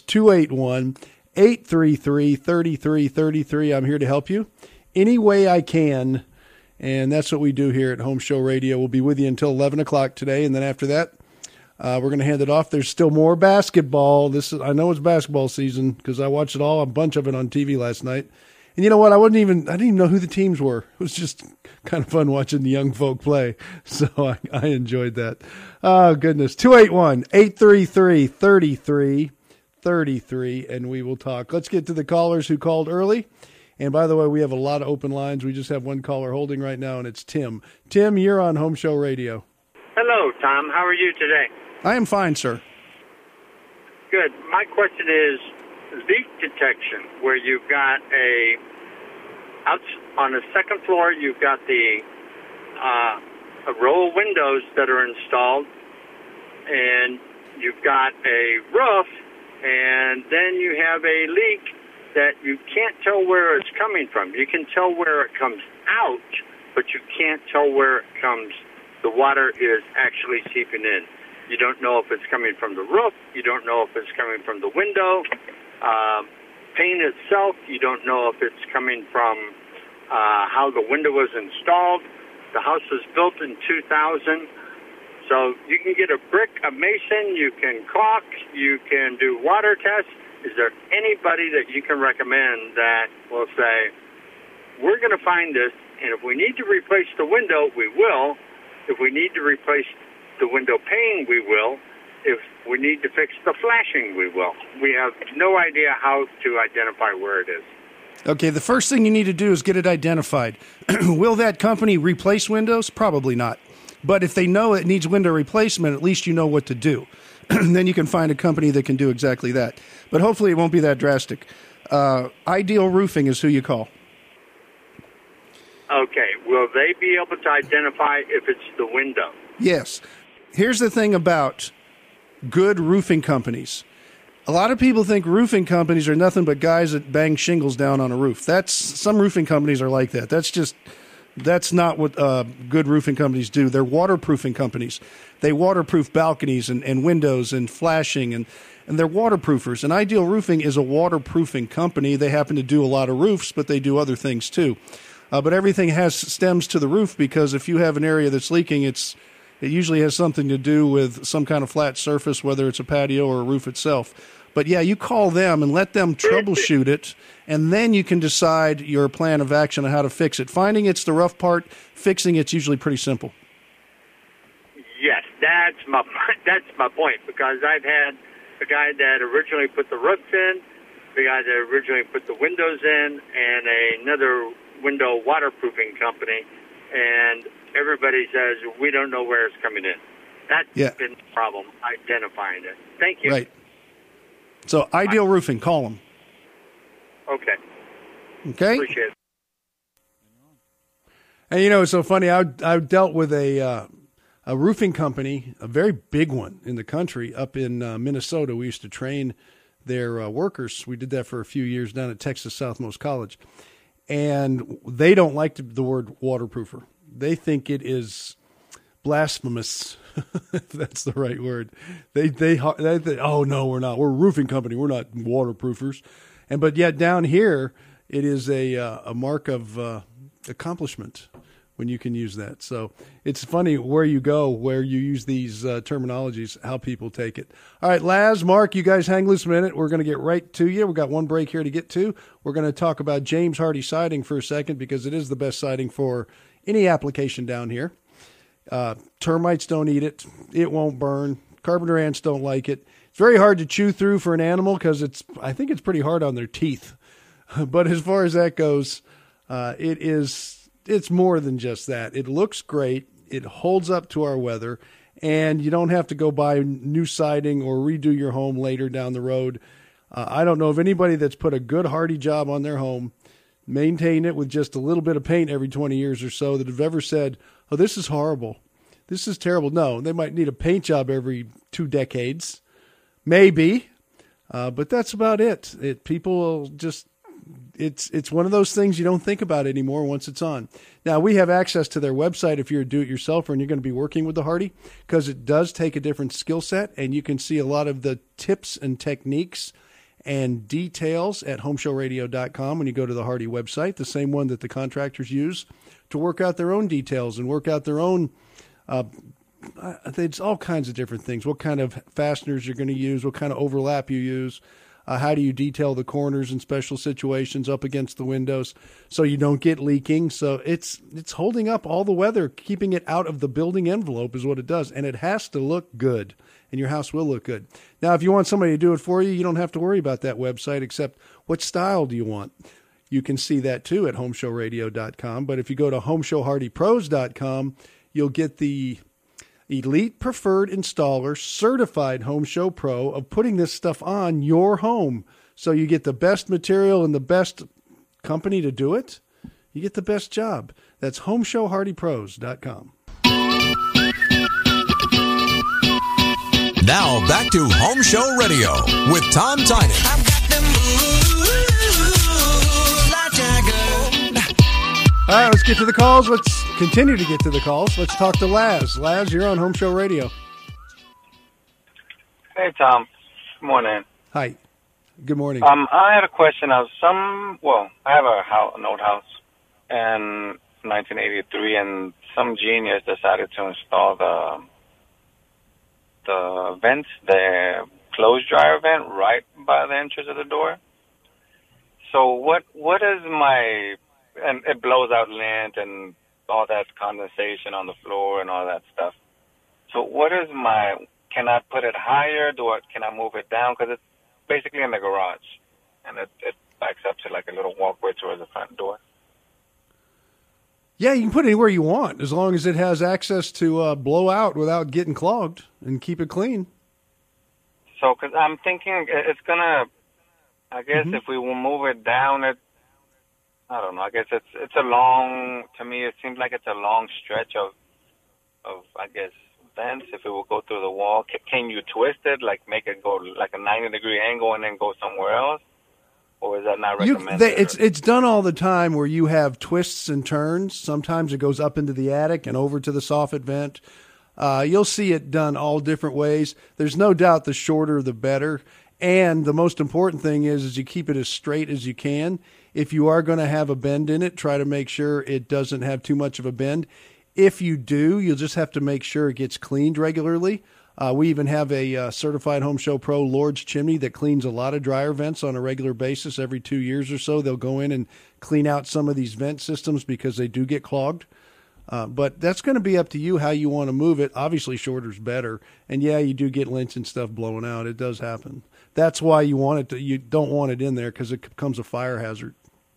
281-833-3333. I'm here to help you any way I can. And that's what we do here at Home Show Radio. We'll be with you until 11 o'clock today. And then after that, we're going to hand it off. There's still more basketball. I know it's basketball season because I watched a bunch of it on TV last night. And you know what? I didn't even know who the teams were. It was just kind of fun watching the young folk play. So I enjoyed that. Oh, goodness. 281-833-3333, and we will talk. Let's get to the callers who called early. And by the way, we have a lot of open lines. We just have one caller holding right now, and it's Tim. Tim, you're on Home Show Radio. Hello, Tom. How are you today? I am fine, sir. Good. My question is leak detection, where you've got on the second floor, you've got a row of windows that are installed, and you've got a roof, and then you have a leak that you can't tell where it's coming from. You can tell where it comes out, but you can't tell where it comes. The water is actually seeping in. You don't know if it's coming from the roof. You don't know if it's coming from the window. Pane itself, you don't know if it's coming from how the window was installed. The house was built in 2000. So you can get a brick, a mason, you can caulk, you can do water tests. Is there anybody that you can recommend that will say, we're going to find this, and if we need to replace the window, we will. If we need to replace the window pane, we will. If we need to fix the flashing, we will. We have no idea how to identify where it is. Okay, the first thing you need to do is get it identified. Will that company replace windows? Probably not. But if they know it needs window replacement, at least you know what to do. Then you can find a company that can do exactly that. But hopefully it won't be that drastic. Ideal Roofing is who you call. Okay. Will they be able to identify if it's the window? Yes. Here's the thing about good roofing companies. A lot of people think roofing companies are nothing but guys that bang shingles down on a roof. Some roofing companies are like that. That's not what good roofing companies do. They're waterproofing companies. They waterproof balconies and windows and flashing, and they're waterproofers. And Ideal Roofing is a waterproofing company. They happen to do a lot of roofs, but they do other things too. But everything stems to the roof, because if you have an area that's leaking, it usually has something to do with some kind of flat surface, whether it's a patio or a roof itself. But yeah, you call them and let them troubleshoot it, and then you can decide your plan of action on how to fix it. Finding it's the rough part, fixing it's usually pretty simple. Yes, that's my point, because I've had the guy that originally put the roofs in, the guy that originally put the windows in, and another window waterproofing company, and everybody says, we don't know where it's coming in. That's been the problem, identifying it. Thank you. Right. So Ideal Roofing, call them. Okay. Appreciate it. And it's so funny. I dealt with a roofing company, a very big one in the country, up in Minnesota. We used to train their workers. We did that for a few years down at Texas Southmost College. And they don't like the word waterproofer. They think it is blasphemous, if that's the right word. They oh no, we're not. We're a roofing company. We're not waterproofers. But yet down here, it is a mark of accomplishment when you can use that. So it's funny where you go, where you use these terminologies, how people take it. All right, Laz, Mark, you guys hang loose a minute. We're going to get right to you. We've got one break here to get to. We're going to talk about James Hardie siding for a second, because it is the best siding for any application down here. Termites don't eat it. It won't burn. Carpenter ants don't like it. It's very hard to chew through for an animal, because I think it's pretty hard on their teeth. But as far as that goes, it's more than just that. It looks great. It holds up to our weather, and you don't have to go buy new siding or redo your home later down the road. I don't know of anybody that's put a good Hardie job on their home, maintained it with just a little bit of paint every 20 years or so, that have ever said, oh, this is horrible. This is terrible. No, they might need a paint job every 2 decades. Maybe. But that's about it. People will just... It's one of those things you don't think about anymore once it's on. Now, we have access to their website if you're a do-it-yourselfer and you're going to be working with the Hardie, because it does take a different skill set, and you can see a lot of the tips and techniques and details at homeshowradio.com when you go to the Hardie website, the same one that the contractors use to work out their own details and work out their own it's all kinds of different things. What kind of fasteners you're going to use, what kind of overlap you use. How do you detail the corners in special situations up against the windows so you don't get leaking? So it's holding up all the weather, keeping it out of the building envelope is what it does. And it has to look good, and your house will look good. Now, if you want somebody to do it for you, you don't have to worry about that website, except what style do you want? You can see that too at homeshowradio.com. But if you go to homeshowhardiepros.com, you'll get the Elite Preferred Installer Certified Home Show Pro of putting this stuff on your home. So you get the best material and the best company to do it. You get the best job. That's homeshowhardiepros.com. Now back to Home Show Radio with Tom Tynan. All right, let's get to the calls. Let's continue to get to the calls. Let's talk to Laz. Laz, you're on Home Show Radio. Hey, Tom. Good morning. Hi. Good morning. I had a question. I have an old house in 1983, and some genius decided to install the vents, the clothes dryer vent, right by the entrance of the door. So what is my... And it blows out lint and all that condensation on the floor and all that stuff. So can I put it higher? Can I move it down? Because it's basically in the garage, and it backs up to like a little walkway towards the front door. Yeah, you can put it anywhere you want, as long as it has access to blow out without getting clogged and keep it clean. So, because I'm thinking it's going to, I guess if we will move it down, I don't know. I guess it's a long, to me, it seems like it's a long stretch of I guess, vents, if it will go through the wall, can you twist it, like make it go like a 90-degree angle and then go somewhere else? Or is that not recommended? It's done all the time where you have twists and turns. Sometimes it goes up into the attic and over to the soffit vent. You'll see it done all different ways. There's no doubt the shorter the better. And the most important thing is you keep it as straight as you can. If you are going to have a bend in it, try to make sure it doesn't have too much of a bend. If you do, you'll just have to make sure it gets cleaned regularly. We even have a certified Home Show Pro Lord's chimney that cleans a lot of dryer vents on a regular basis. Every 2 years or so, they'll go in and clean out some of these vent systems because they do get clogged. But that's going to be up to you how you want to move it. Obviously, shorter's better. And yeah, you do get lint and stuff blowing out. It does happen. That's why you don't want it in there, because it becomes a fire hazard.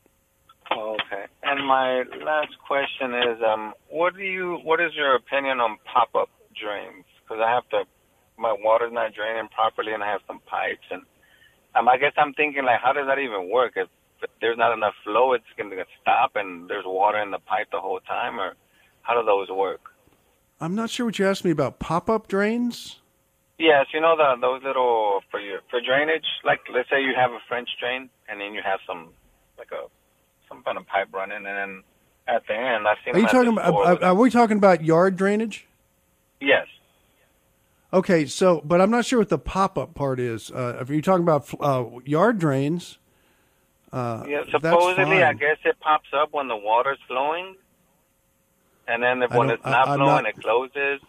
Okay. And my last question is, what is your opinion on pop-up drains? Because my water's not draining properly, and I have some pipes, and I guess I'm thinking, like, how does that even work? If there's not enough flow, it's going to stop, and there's water in the pipe the whole time, or how do those work? I'm not sure what you asked me about. Pop-up drains? Yes, those little for drainage. Like, let's say you have a French drain, and then you have some kind of pipe running, and then at the end, I've seen. Are we talking about yard drainage? Yes. Okay, but I'm not sure what the pop-up part is. If you're talking about yard drains, yeah, supposedly, I guess it pops up when the water's flowing, and then when it's not flowing, it closes.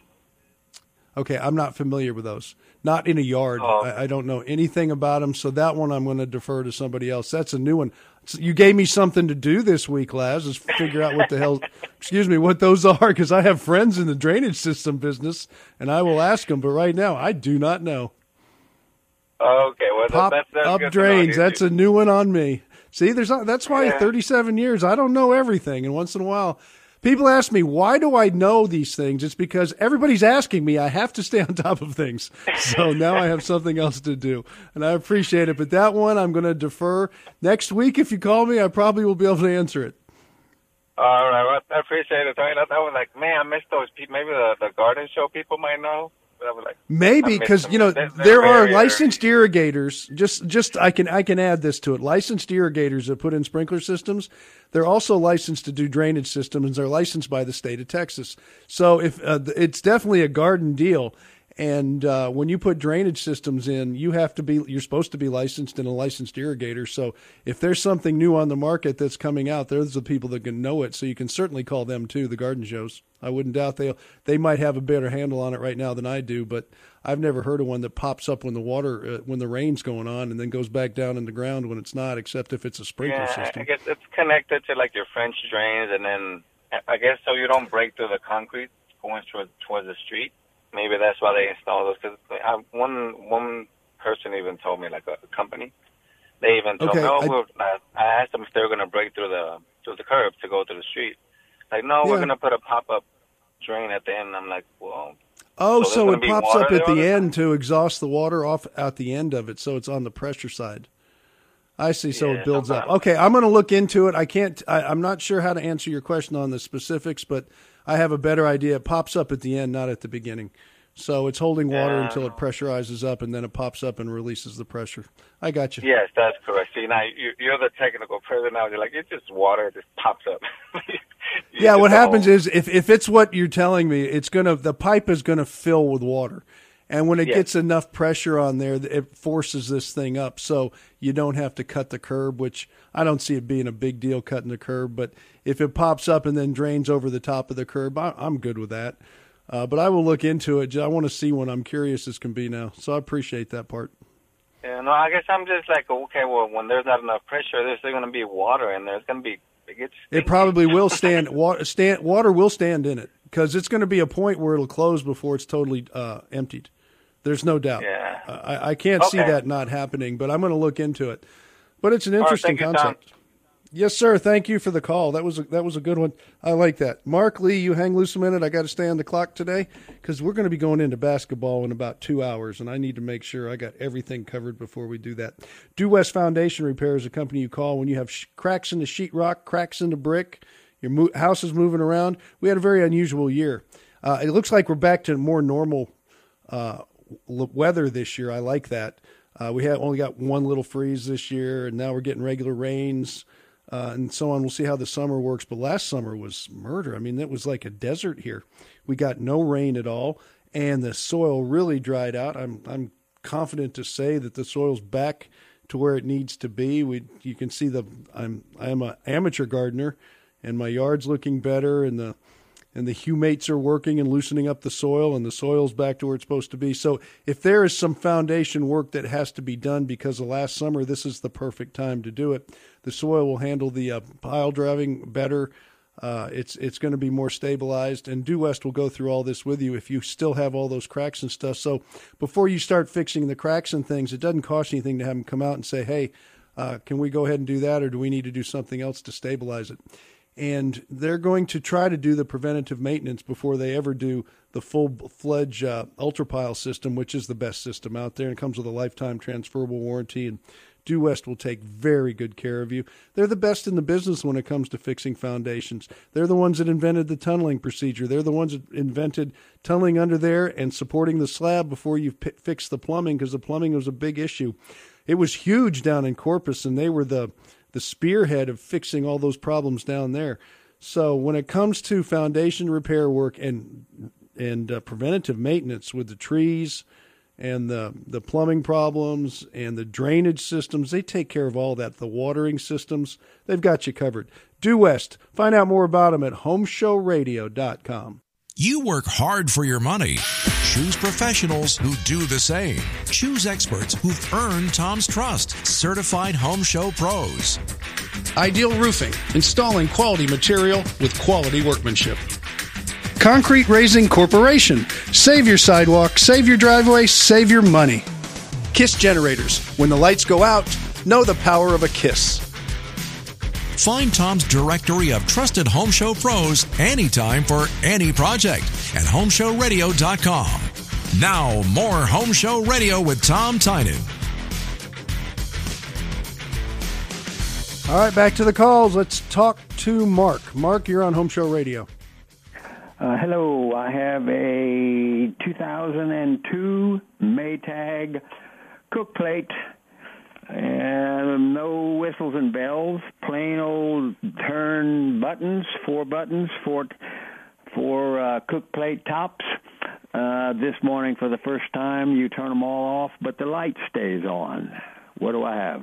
Okay, I'm not familiar with those. Not in a yard. Oh. I don't know anything about them, so that one I'm going to defer to somebody else. That's a new one. You gave me something to do this week, Laz, is figure out what the hell, what those are, because I have friends in the drainage system business, and I will ask them, but right now I do not know. Okay, well, that's up drains. That's a new one on me. See, that's why 37 years, I don't know everything, and once in a while, people ask me, why do I know these things? It's because everybody's asking me. I have to stay on top of things. So now I have something else to do, and I appreciate it. But that one I'm going to defer. Next week, if you call me, I probably will be able to answer it. All right. Well, I appreciate it. I was like, man, I missed those people. Maybe the garden show people might know. But I was like, maybe, because there are licensed irrigators. Just I can add this to it. Licensed irrigators that put in sprinkler systems. They're also licensed to do drainage systems. They're licensed by the state of Texas. So if it's definitely a garden deal. And when you put drainage systems in, you're supposed to be licensed in a licensed irrigator. So if there's something new on the market that's coming out, there's the people that can know it. So you can certainly call them too, the garden shows. I wouldn't doubt they might have a better handle on it right now than I do, but I've never heard of one that pops up when the rain's going on and then goes back down in the ground when it's not, except if it's a sprinkler system. I guess it's connected to like your French drains, and then I guess so you don't break through the concrete going towards the street. Maybe that's why they install those. Because one person even told me, like a company, they even told me, I asked them if they were going to break through the curb to go to the street. Like, no, we're going to put a pop-up drain at the end. I'm like, well. So it pops up at the end to exhaust the water off at the end of it, so it's on the pressure side. I see. So it builds up. Okay, I'm going to look into it. I'm not sure how to answer your question on the specifics, but I have a better idea. It pops up at the end, not at the beginning. So it's holding water until it pressurizes up, and then it pops up and releases the pressure. I got you. Yes, that's correct. See, now you're the technical person now. You're like, it's just water. It just pops up. Yeah, what happens is if it's what you're telling me, the pipe is going to fill with water. And when it gets enough pressure on there, it forces this thing up. So you don't have to cut the curb, which I don't see it being a big deal cutting the curb. But if it pops up and then drains over the top of the curb, I'm good with that. But I will look into it. I want to see one. I'm curious as can be now. So I appreciate that part. Yeah, no, I guess I'm just like, okay, well, when there's not enough pressure, there's still going to be water in there. It's going to be it probably will stand. Water will stand in it because it's going to be a point where it'll close before it's totally emptied. There's no doubt. Yeah. I can't see that not happening, but I'm going to look into it. But it's an interesting concept. Tom. Yes, sir. Thank you for the call. That was a good one. I like that. Mark Lee, you hang loose a minute. I got to stay on the clock today because we're going to be going into basketball in about 2 hours, and I need to make sure I got everything covered before we do that. Due West Foundation Repair is a company you call when you have cracks in the sheetrock, cracks in the brick, your house is moving around. We had a very unusual year. It looks like we're back to more normal weather this year. I like that. We have only got one little freeze this year, and now we're getting regular rains and so on. We'll see how the summer works. But last summer was murder. I mean, it was like a desert here. We got no rain at all, and the soil really dried out. I'm confident to say that the soil's back to where it needs to be. You can see I'm an amateur gardener, and my yard's looking better, and the humates are working and loosening up the soil, and the soil's back to where it's supposed to be. So if there is some foundation work that has to be done because of last summer, this is the perfect time to do it. The soil will handle the pile driving better. It's going to be more stabilized, and Due West will go through all this with you if you still have all those cracks and stuff. So before you start fixing the cracks and things, it doesn't cost anything to have them come out and say, hey, can we go ahead and do that, or do we need to do something else to stabilize it? And they're going to try to do the preventative maintenance before they ever do the full-fledged UltraPile system, which is the best system out there, and it comes with a lifetime transferable warranty, and Due West will take very good care of you. They're the best in the business when it comes to fixing foundations. They're the ones that invented the tunneling procedure. They're the ones that invented tunneling under there and supporting the slab before you fix the plumbing, because the plumbing was a big issue. It was huge down in Corpus, and they were the spearhead of fixing all those problems down there. So when it comes to foundation repair work and preventative maintenance with the trees and the plumbing problems and the drainage systems, they take care of all that. The watering systems, they've got you covered. Due West. Find out more about them at homeshowradio.com. You work hard for your money. Choose professionals who do the same. Choose experts who've earned Tom's trust. Certified Home Show pros. Ideal Roofing, installing quality material with quality workmanship. Concrete Raising Corporation. Save your sidewalk, save your driveway, save your money. KISS Generators. When the lights go out, know the power of a KISS. Find Tom's directory of trusted Home Show pros anytime for any project at homeshowradio.com. Now, more Home Show Radio with Tom Tynan. All right, back to the calls. Let's talk to Mark. Mark, you're on Home Show Radio. Hello. I have a 2002 Maytag cook plate. And no whistles and bells, plain old turn buttons, four cook plate tops. This morning for the first time, you turn them all off, but the light stays on. What do I have?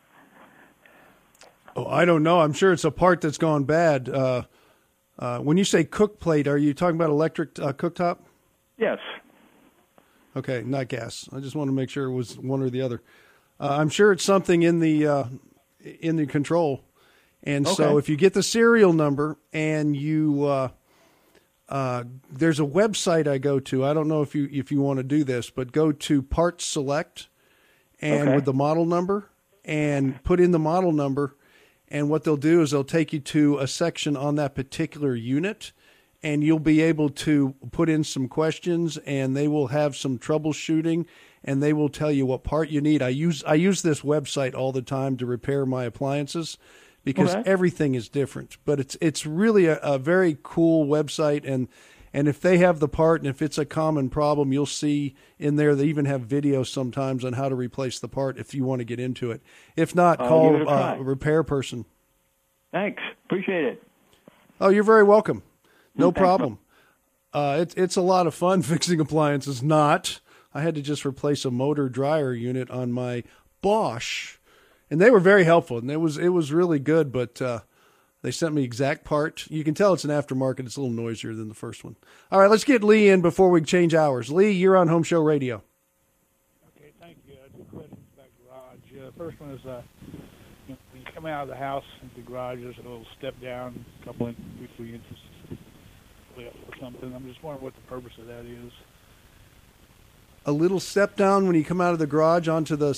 Oh, I don't know. I'm sure it's a part that's gone bad. When you say cook plate, are you talking about electric cooktop? Yes. Okay, not gas. I just want to make sure it was one or the other. I'm sure it's something in the control, and okay. So if you get the serial number and you there's a website I go to. I don't know if you want to do this, but go to Parts Select and okay. with the model number and put in the model number, and what they'll do is they'll take you to a section on that particular unit, and you'll be able to put in some questions, and they will have some troubleshooting. And they will tell you what part you need. I use this website all the time to repair my appliances because okay. everything is different. But it's really a very cool website, and if they have the part and if it's a common problem, you'll see in there they even have videos sometimes on how to replace the part if you want to get into it. If not, call a repair person. Thanks. Appreciate it. Oh, you're very welcome. No problem. It's a lot of fun fixing appliances. I had to just replace a motor dryer unit on my Bosch, and they were very helpful, and it was really good, but they sent me exact part. You can tell it's an aftermarket. It's a little noisier than the first one. All right, let's get Lee in before we change hours. Lee, you're on Home Show Radio. Okay, thank you. Two questions about garage. First one is when you come out of the house into the garage, there's a little step down, a couple of 3 inches or something. I'm just wondering what the purpose of that is. A little step down when you come out of the garage onto the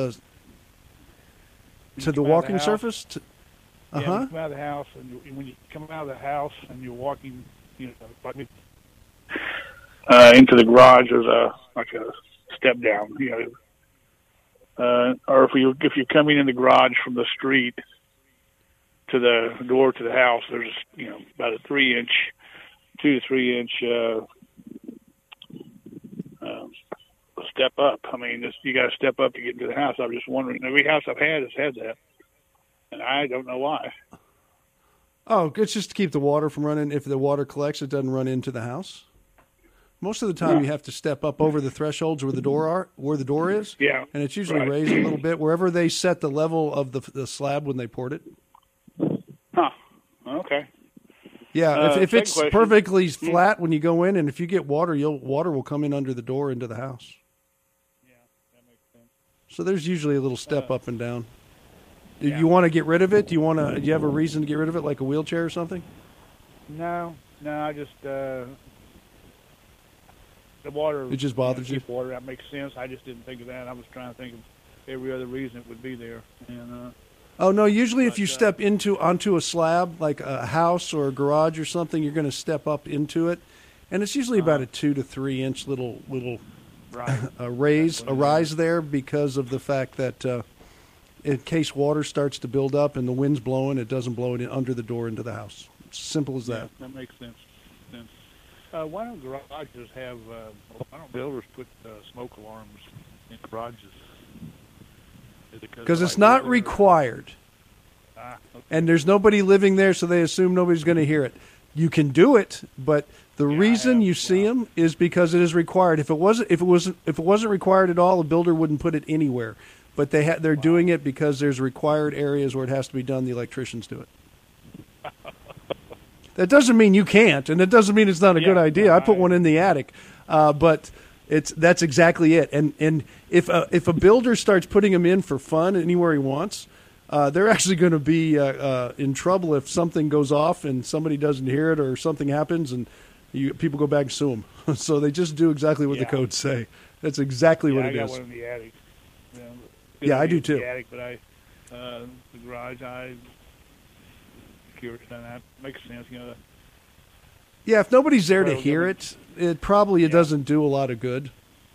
walking surface. When you come out of the house, and when you come out of the house and you're walking, like into the garage, there's a step down. Or if you're coming in the garage from the street to the door to the house, there's about a 3-inch 2 to 3 inch step up. I mean, you got to step up to get into the house. I was just wondering. Every house I've had has had that, and I don't know why. Oh, it's just to keep the water from running. If the water collects, it doesn't run into the house. Most of the time, you have to step up over the thresholds where the door is. Yeah, and it's usually raised a little bit wherever they set the level of the slab when they poured it. Huh. Okay. Yeah, if it's perfectly flat when you go in, and if you get water, water will come in under the door into the house. Yeah, that makes sense. So there's usually a little step up and down. Do you want to get rid of it? Do you have a reason to get rid of it, like a wheelchair or something? No, I just the water. It just bothers you. Water, that makes sense. I just didn't think of that. I was trying to think of every other reason it would be there. And oh no! Usually, if you step onto a slab, like a house or a garage or something, you're going to step up into it, and it's usually about a 2 to 3 inch little rise there because of the fact that. In case water starts to build up and the wind's blowing, it doesn't blow it under the door into the house. It's simple as that. Yeah, that makes sense. Why don't garages have? Why don't builders put smoke alarms in garages? Because it's not required, okay. And there's nobody living there, so they assume nobody's going to hear it. You can do it, but the reason you see them is because it is required. If it wasn't required at all, a builder wouldn't put it anywhere. But they're doing it because there's required areas where it has to be done. The electricians do it. That doesn't mean you can't, and it doesn't mean it's not a good idea. I put one in the attic, but that's exactly it. And if a builder starts putting them in for fun anywhere he wants, they're actually going to be in trouble if something goes off and somebody doesn't hear it or something happens and people go back and sue them. So they just do exactly what the codes say. That's exactly what it is. I got one in the attic. Yeah, I do too. The attic, but the garage, curious on that. Makes sense, Yeah, if nobody's there to hear it, it probably doesn't do a lot of good.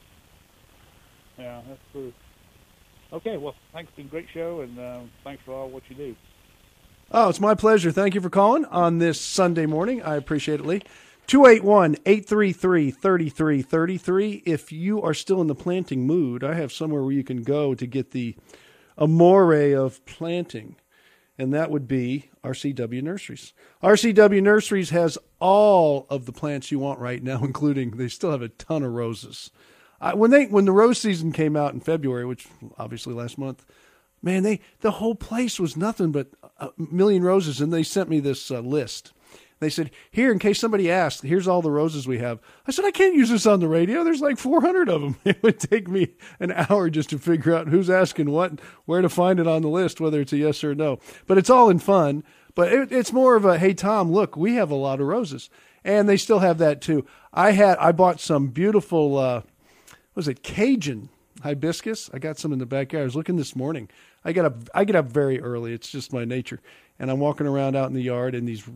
Yeah, that's true. Okay, well, thanks for a great show, and thanks for all what you do. Oh, it's my pleasure. Thank you for calling on this Sunday morning. I appreciate it, Lee. 281-833-3333. If you are still in the planting mood, I have somewhere where you can go to get the amore of planting, and that would be RCW Nurseries. RCW Nurseries has all of the plants you want right now, including they still have a ton of roses. When the rose season came out in February, which obviously last month, man, the whole place was nothing but a million roses, and they sent me this list. They said, here, in case somebody asked, here's all the roses we have. I said, I can't use this on the radio. There's like 400 of them. It would take me an hour just to figure out who's asking what, where to find it on the list, whether it's a yes or a no. But it's all in fun. But it's more of a, hey, Tom, look, we have a lot of roses. And they still have that, too. I bought some beautiful, Cajun hibiscus. I got some in the backyard. I was looking this morning. I get up very early. It's just my nature. And I'm walking around out in the yard, and these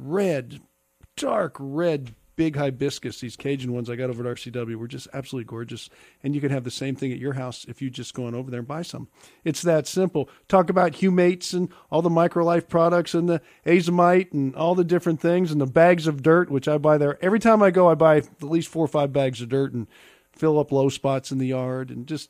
dark red, big hibiscus, these Cajun ones I got over at RCW, were just absolutely gorgeous. And you can have the same thing at your house if you just go on over there and buy some. It's that simple. Talk about humates and all the MicroLife products and the azomite and all the different things and the bags of dirt, which I buy there. Every time I go, I buy at least 4 or 5 bags of dirt and fill up low spots in the yard and just,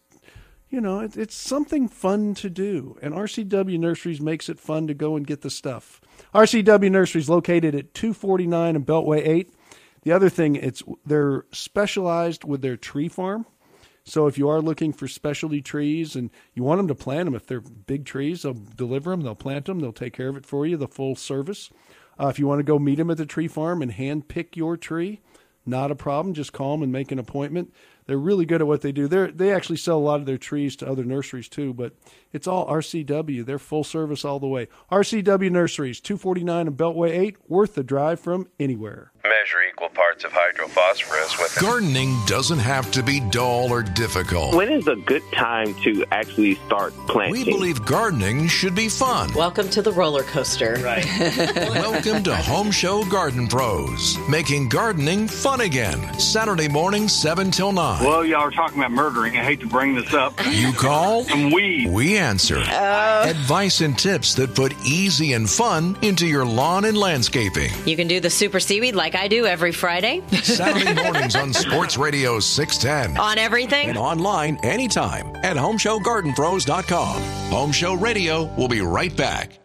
it's something fun to do. And RCW Nurseries makes it fun to go and get the stuff. RCW Nurseries located at 249 and Beltway 8. The other thing, they're specialized with their tree farm. So if you are looking for specialty trees and you want them to plant them, if they're big trees, they'll deliver them, they'll plant them, they'll take care of it for you, the full service. If you want to go meet them at the tree farm and hand pick your tree, not a problem. Just call them and make an appointment. They're really good at what they do. They actually sell a lot of their trees to other nurseries too, but it's all RCW. They're full service all the way. RCW Nurseries, 249 and Beltway 8, worth the drive from anywhere. Measure equal parts parts of hydrophosphorus with it. Gardening doesn't have to be dull or difficult. When is a good time to actually start planting? We believe gardening should be fun. Welcome to the roller coaster. Right. Welcome to Home Show Garden Pros, making gardening fun again. Saturday morning, 7 till 9. Well, y'all are talking about murdering. I hate to bring this up. You call, Some weed. we answer. Advice and tips that put easy and fun into your lawn and landscaping. You can do the super seaweed like I do every Friday. Saturday mornings on Sports Radio 610. On everything. And online anytime at HomeshowGardenPros.com. Home Show Radio will be right back.